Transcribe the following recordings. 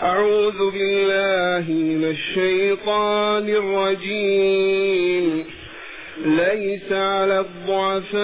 أعوذ بالله من الشيطان الرجيم. ليس على الضعفاء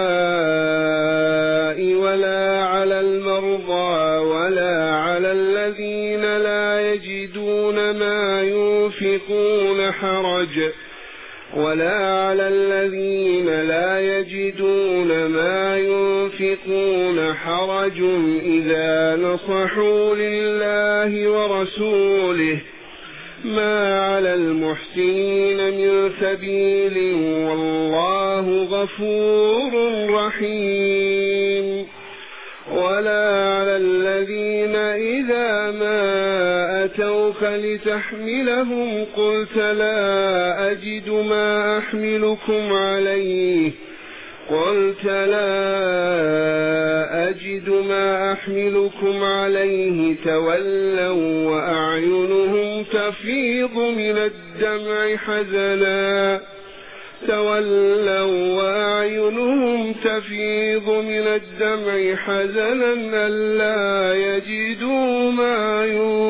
ولا على المرضى ولا على الذين لا يجدون ما ينفقون حرج إذا نصحوا لله ورسوله ما على المحسنين من سبيل والله غفور رحيم. ولا على الذين إذا ما أتوك لتحملهم قلت لا أجد ما أحملكم عليه تولوا وأعينهم تفيض من الدمع حزنا ألا يجدوا ما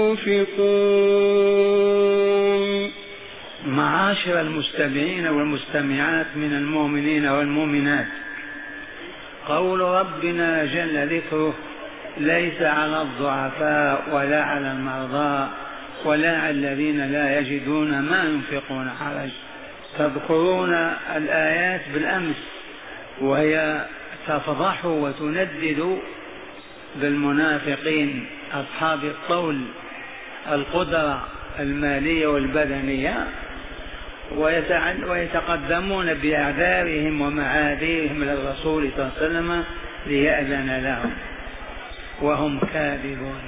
ينفقون. معاشر المستمعين والمستمعات من المؤمنين والمؤمنات، قول ربنا جل ذكره: ليس على الضعفاء ولا على المرضى ولا على الذين لا يجدون ما ينفقون حرج. تذكرون الآيات بالأمس وهي تفضح وتندد بالمنافقين أصحاب الطول القدرة المالية والبدنية، ويتقدمون بأعذارهم ومعاذيرهم للرسول صلى الله عليه وسلم ليأذن لهم وهم كاذبون.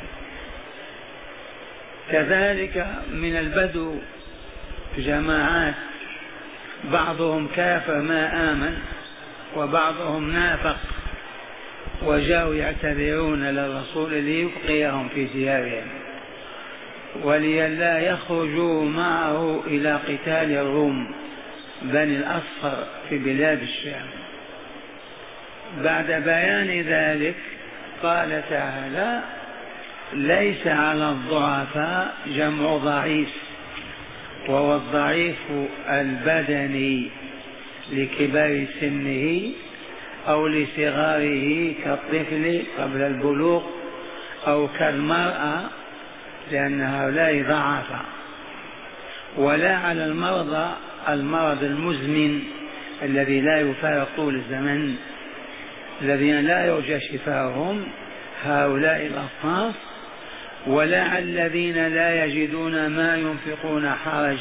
كذلك من البدو جماعات بعضهم كافر ما آمن وبعضهم نافق، وجاءوا يعتذرون للرسول ليبقيهم في ديارهم ولئلا يخرجوا معه إلى قتال الروم بني الأصفر في بلاد الشام. بعد بيان ذلك قال تعالى: ليس على الضعفاء جمع ضعيف، وهو الضعيف البدني لكبار سنه أو لصغاره كالطفل قبل البلوغ أو كالمرأة لأن هؤلاء ضعفاء. ولا على المرضى المرض المزمن الذي لا يفارق طول الزمن الذين لا يرجى شفاؤهم، هؤلاء الأصناف. ولا على الذين لا يجدون ما ينفقون حرج،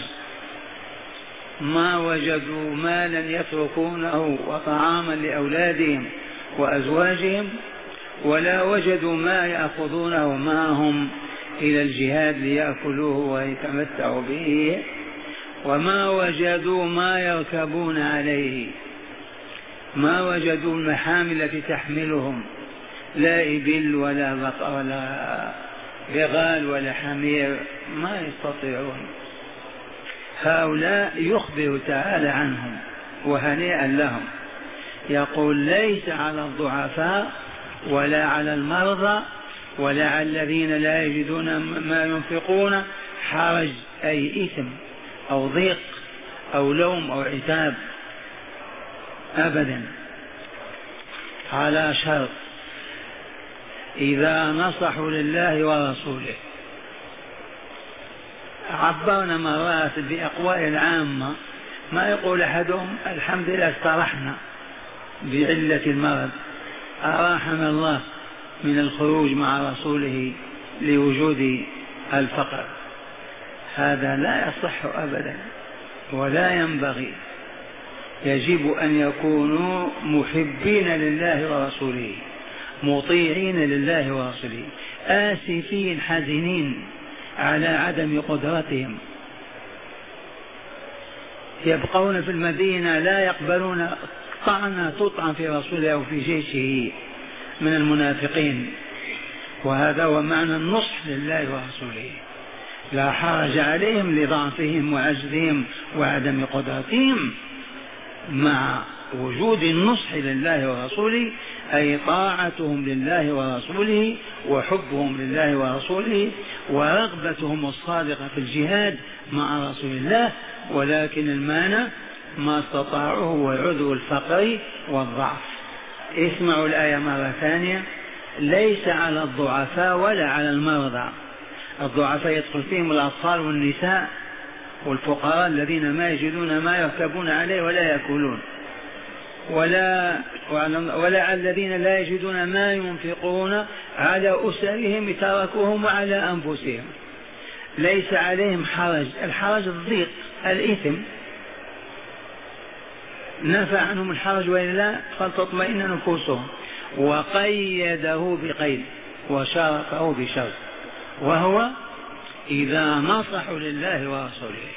ما وجدوا مالا يتركونه وطعاما لأولادهم وأزواجهم، ولا وجدوا ما يأخذونه معهم إلى الجهاد ليأكلوه ويتمتعوا به، وما وجدوا ما يركبون عليه، ما وجدوا المحامل التي تحملهم، لا إبل ولا بقر ولا بغال ولا حمير، ما يستطيعون. هؤلاء يخبر تعالى عنهم وهنيئا لهم. يقول: ليس على الضعفاء ولا على المرضى ولا على الذين لا يجدون ما ينفقون حرج، أي إثم أو ضيق أو لوم أو عتاب، أبدا، على شرط: إذا نصحوا لله ورسوله. عبرنا مرات بأقوال العامة، ما يقول أحدهم: الحمد لله استرحنا بعلة المرض، أراحنا الله من الخروج مع رسوله لوجود الفقر. هذا لا يصح أبدا ولا ينبغي. يجب أن يكونوا محبين لله ورسوله، مطيعين لله ورسوله، آسفين حزنين على عدم قدرتهم، يبقون في المدينة لا يقبلون طعنة تطعن في رسوله أو في جيشه من المنافقين. وهذا هو معنى النصح لله ورسوله. لا حرج عليهم لضعفهم وعجزهم وعدم قدرتهم مع وجود النصح لله ورسوله أي طاعتهم لله ورسوله وحبهم لله ورسوله ورغبتهم الصادقة في الجهاد مع رسول الله، ولكن المانع ما استطاعوه والعذر الفقر والضعف. اسمعوا الآية مرة ثانية: ليس على الضعفاء ولا على المرضى. الضعفاء يدخل فيهم الأطفال والنساء والفقراء الذين ما يجدون ما يركبون عليه ولا يأكلون، ولا على الذين لا يجدون ما ينفقون على أسرهم تركوهم وعلى أنفسهم. ليس عليهم حرج، الحرج الضيق الإثم، نفى عنهم الحرج وإلا فلتطمئن نفوسهم. وقيده بقيد وشاركه بشرط، وهو إذا نصحوا لله ورسوله.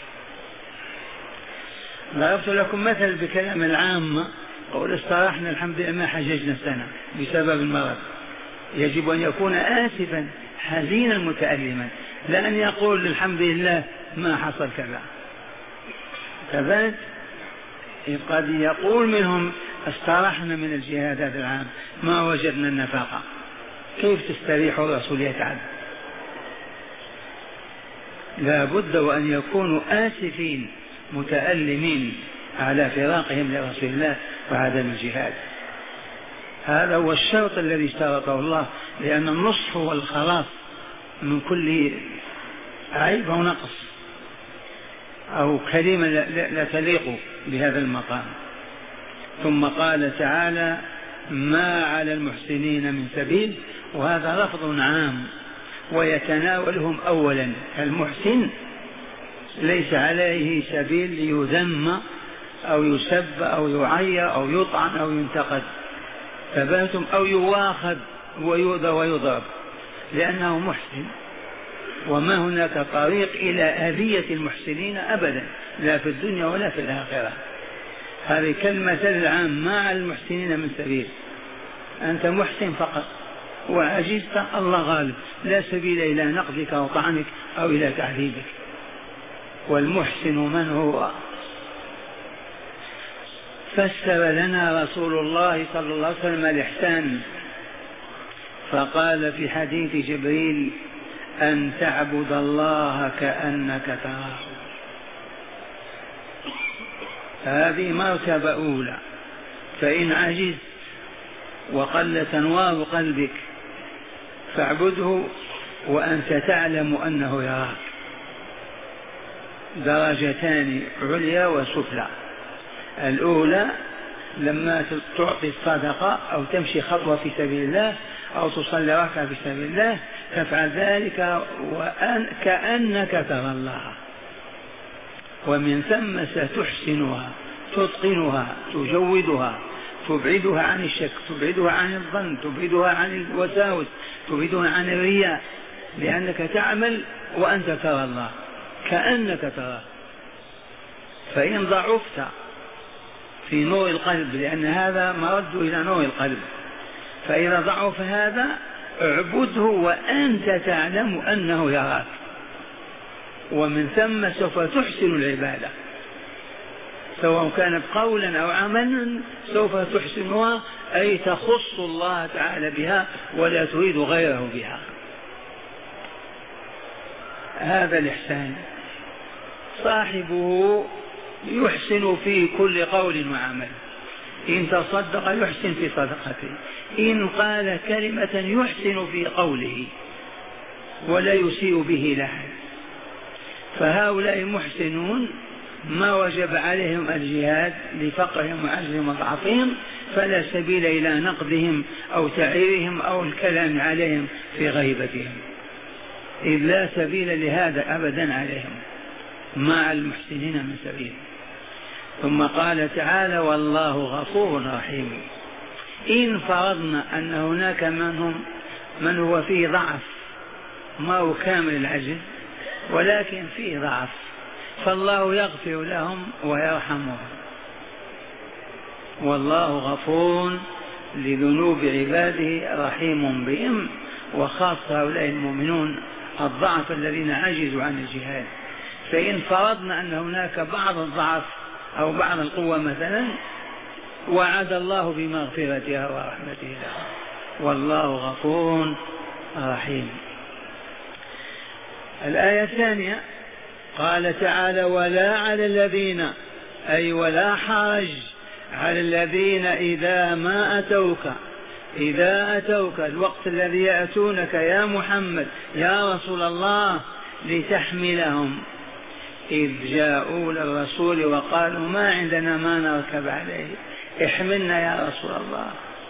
ضربت لكم مثل بكلام العامة، قول استراحنا الحمد لله ما حججنا السنة بسبب المرض. يجب أن يكون آسفا حزينا متألما، لا أن يقول الحمد لله ما حصل كذا. كذلك قد يقول منهم استراحنا من الجهاد هذا العام ما وجدنا النفقة. كيف تستريح الرسول يتعب؟ لا بد وأن يكونوا آسفين متألمين على فراقهم لرسول الله وعدم الجهاد. هذا هو الشرط الذي اشترطه الله، لأن النصح هو الخلاص من كل عيب أو نقص أو كلمة لا تليق بهذا المقام. ثم قال تعالى: ما على المحسنين من سبيل، وهذا لفظ عام ويتناولهم أولا. المحسن ليس عليه سبيل ليذم أو يسب أو يعير أو يطعن أو ينتقد، فباتم أو يواخذ ويؤذى ويضرب لأنه محسن، وما هناك طريق إلى أذية المحسنين أبدا، لا في الدنيا ولا في الآخرة. هذه كلمة العام: ما على المحسنين من سبيل. أنت محسن فقط وعجزت، الله غالب، لا سبيل إلى نقدك أو طعنك أو إلى تعذيبك. والمحسن من هو؟ فسر لنا رسول الله صلى الله عليه وسلم الإحسان، فقال في حديث جبريل: أن تعبد الله كأنك تراه. هذه مرتبة أولى. فإن عجزت وقل تنوار قلبك فاعبده وأنت تعلم أنه يراك. درجتان عليا وسفلى. الأولى لما تعطي الصدقة أو تمشي خطوة في سبيل الله أو تصلي ركعة في سبيل الله تفعل ذلك كأنك ترى الله، ومن ثم ستحسنها تتقنها تجودها، تبعدها عن الشك، تبعدها عن الظن، تبعدها عن الوساوس، تبعدها عن الرياء، لأنك تعمل وأنت ترى الله كأنك تراه. فإن ضعفت في نور القلب، لأن هذا مرد إلى نور القلب، فإذا ضعف هذا اعبده وأنت تعلم أنه يراك، ومن ثم سوف تحسن العبادة سواء كانت قولا أو عملا، سوف تحسنها أي تخص الله تعالى بها ولا تريد غيره بها. هذا الإحسان. صاحبه يحسن في كل قول وعمل، إن تصدق يحسن في صدقته، إن قال كلمة يحسن في قوله ولا يسيء به لأحد. فهؤلاء محسنون ما وجب عليهم الجهاد لفقرهم وعجزهم وضعفهم، فلا سبيل إلى نقدهم أو تعيرهم أو الكلام عليهم في غيبتهم، إذ لا سبيل لهذا أبدا عليهم. مع المحسنين من سبيل. ثم قال تعالى: والله غفور رحيم. إن فرضنا أن هناك من هو فيه ضعف، ما هو كامل العجز ولكن فيه ضعف، فالله يغفر لهم ويرحمهم. والله غفور لذنوب عباده رحيم بهم، وخاصة هؤلاء المؤمنون الضعف الذين عجزوا عن الجهاد. فإن فرضنا أن هناك بعض الضعف أو بعض القوة مثلا، وعد الله بمغفرتها ورحمته لهم، والله غفور رحيم. الآية الثانية قال تعالى: ولا على الذين، أي ولا حرج على الذين إذا أتوك الوقت الذي يأتونك يا محمد يا رسول الله لتحملهم، إذ جاءوا للرسول وقالوا ما عندنا ما نركب عليه، احملنا يا رسول الله.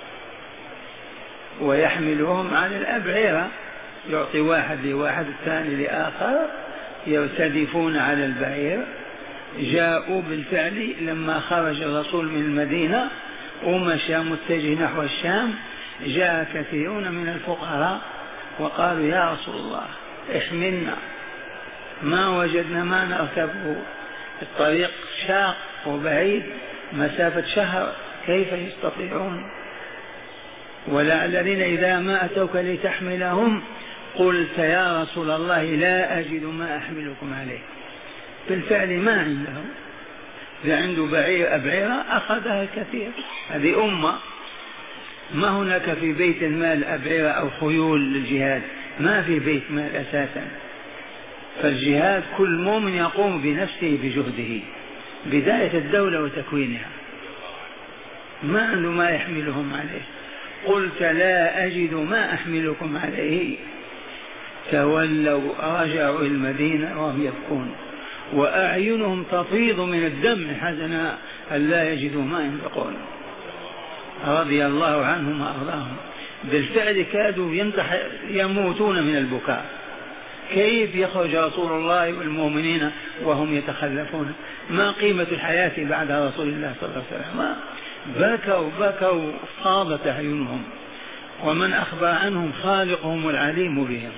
ويحملهم على الأبعرة، يعطي واحد لواحد الثاني لآخر، يرتدفون على البعير. جاءوا بالفعل لما خرج الرسول من المدينة ومشى متجه نحو الشام، جاء كثيرون من الفقراء وقالوا يا رسول الله احملنا، ما وجدنا ما نركبه، الطريق شاق وبعيد مسافة شهر، كيف يستطيعون؟ ولا الذين إذا ما أتوك لتحملهم قلت يا رسول الله لا أجد ما أحملكم عليه. بالفعل ما عندهم، إذا عنده أبعرة أخذها الكثير. هذه أمة، ما هناك في بيت المال أبعرة أو خيول للجهاد، ما في بيت مال أساسا. فالجهاد كل مؤمن يقوم بنفسه بجهده، بداية الدولة وتكوينها، ما عنده ما يحملهم عليه. قلت لا أجد ما أحملكم عليه، تولوا رجعوا إلى المدينة وهم يبكون وأعينهم تفيض من الدم حزنا ألا يجدوا ما ينفقون، رضي الله عنهم وأرضاهم. بالفعل كادوا يموتون من البكاء. كيف يخرج رسول الله والمؤمنين وهم يتخلفون؟ ما قيمة الحياة بعد رسول الله صلى الله عليه وسلم؟ بكوا فاضت أعينهم، ومن أخبر عنهم خالقهم العليم بهم.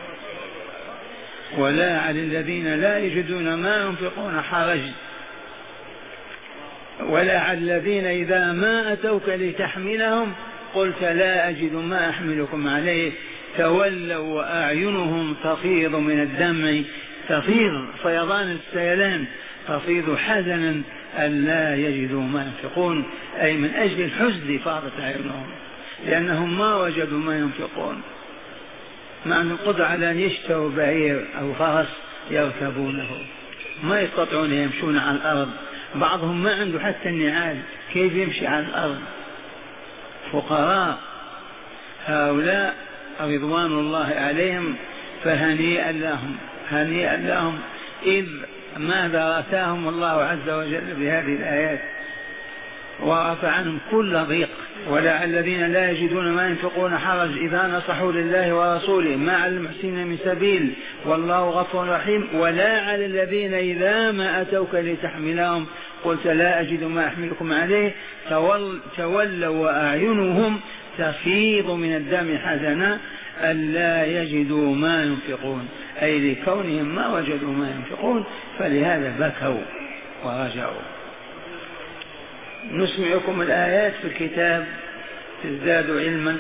ولا على الذين لا يجدون ما ينفقون حرج، ولا على الذين إذا ما أتوك لتحملهم قلت لا أجد ما أحملكم عليه، تولوا وأعينهم تفيض من الدمع، تفيض فيضان السيلان، تفيض حزنا ألا يجدوا ما ينفقون، أي من أجل الحزن فاضت أعينهم، لأنهم ما وجدوا ما ينفقون، ما عندهم قدرة على أن يشتروا بعير أو فرس يركبونه، ما يستطيعون يمشون على الأرض، بعضهم ما عنده حتى النعال، كيف يمشي على الأرض؟ فقراء هؤلاء رضوان الله عليهم، فهنيئا لهم، هنيئا لهم إذ ماذا أتاهم الله عز وجل بهذه الآيات ورفع عنهم كل ضيق. ولا الذين لا يجدون ما ينفقون حرج إذا نصحوا لله ورسوله ما على المحسنين من سبيل والله غفور رحيم. ولا على الذين إذا ما أتوك لتحملهم قلت لا أجد ما أحملكم عليه تولوا وأعينهم تفيض من الدم حزنا ألا يجدوا ما ينفقون، أي لكونهم ما وجدوا ما ينفقون فلهذا بكوا ورجعوا. نسمعكم الآيات في الكتاب تزدادوا علما.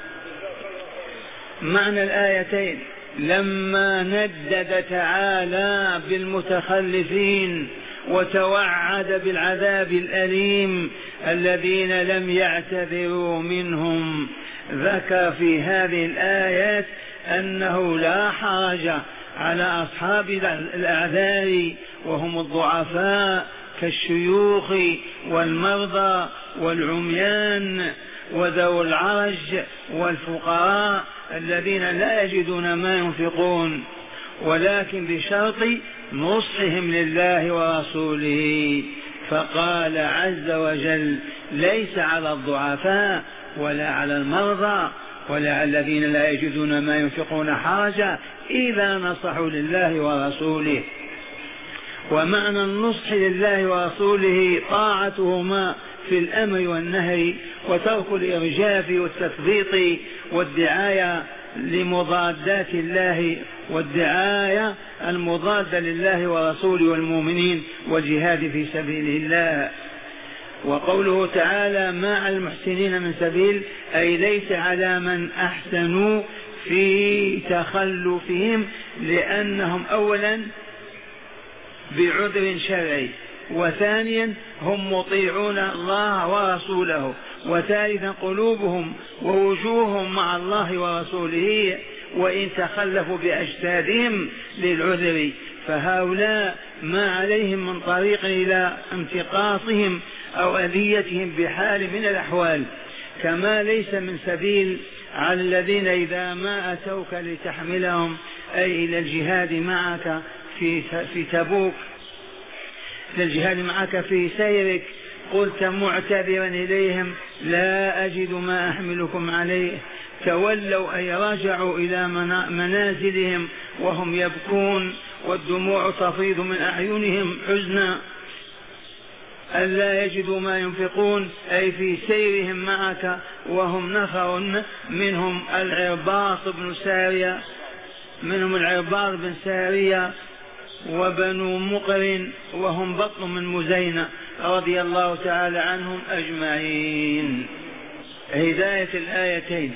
معنى الآيتين: لما ندد تعالى بالمتخلفين وتوعد بالعذاب الأليم الذين لم يعتذروا منهم، ذكر في هذه الآيات أنه لا حرج على أصحاب الأعذار وهم الضعفاء كالشيوخ والمرضى والعميان وذوي العرج والفقراء الذين لا يجدون ما ينفقون، ولكن بشرط نصحهم لله ورسوله. فقال عز وجل: ليس على الضعفاء ولا على المرضى ولا على الذين لا يجدون ما ينفقون حرج إذا نصحوا لله ورسوله. ومعنى النصح لله ورسوله طاعتهما في الأمر والنهي وترك الإرجاف والتثبيط والدعاية لمضادات الله والدعاية المضادة لله ورسوله والمؤمنين والجهاد في سبيل الله. وقوله تعالى: ما على المحسنين من سبيل، أي ليس على من أحسنوا في تخلفهم، لأنهم أولا بعذر شرعي وثانيا هم مطيعون الله ورسوله، وثالثا قلوبهم ووجوههم مع الله ورسوله وإن تخلفوا بأجسادهم للعذر، فهؤلاء ما عليهم من طريق إلى امتقاصهم أو أذيتهم بحال من الأحوال، كما ليس من سبيل على الذين إذا ما أتوك لتحملهم أي إلى الجهاد معك في تبوك، للجهاد معك في سيرك، قلت معتذرا إليهم لا أجد ما أحملكم عليه، تولوا أي رجعوا إلى منازلهم وهم يبكون والدموع تفيض من أعينهم حزنا ألا يجدوا ما ينفقون، أي في سيرهم معك وهم نفر منهم العرباط بن سارية وبنو مقرن وهم بطن من مزينة رضي الله تعالى عنهم أجمعين. هداية الآيتين: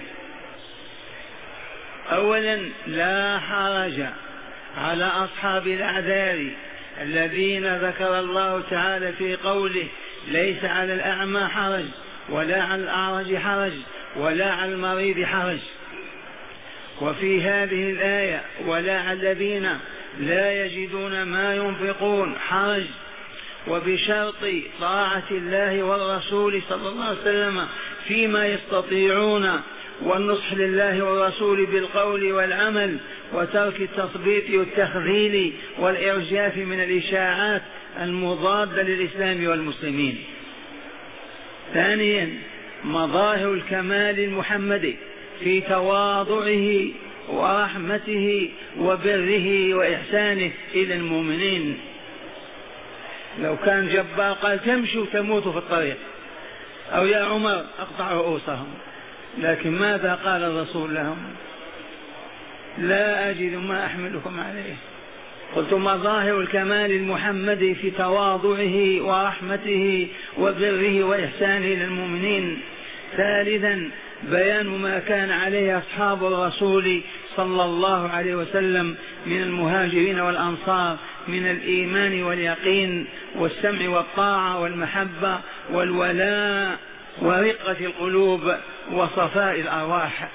أولا لا حرج على أصحاب الأعذار الذين ذكر الله تعالى في قوله ليس على الأعمى حرج ولا على الأعرج حرج ولا على المريض حرج، وفي هذه الآية ولا على الذين لا يجدون ما ينفقون حرج، وبشرط طاعة الله والرسول صلى الله عليه وسلم فيما يستطيعون، والنصح لله والرسول بالقول والعمل، وترك التثبيط والتخذيل والإرجاف من الإشاعات المضادة للإسلام والمسلمين. ثانيا مظاهر الكمال المحمدي في تواضعه ورحمته وبره وإحسانه إلى المؤمنين. لو كان جبار قال تمشوا تموتوا في الطريق، أو يا عمر أقطع رؤوسهم، لكن ماذا قال الرسول لهم؟ لا أجد ما أحملكم عليه. قلت مظاهر الكمال المحمدي في تواضعه ورحمته وبره وإحسانه إلى المؤمنين. ثالثا بيان ما كان عليه أصحاب الرسول صلى الله عليه وسلم من المهاجرين والأنصار من الإيمان واليقين والسمع والطاعة والمحبة والولاء ورقة القلوب وصفاء الأرواح.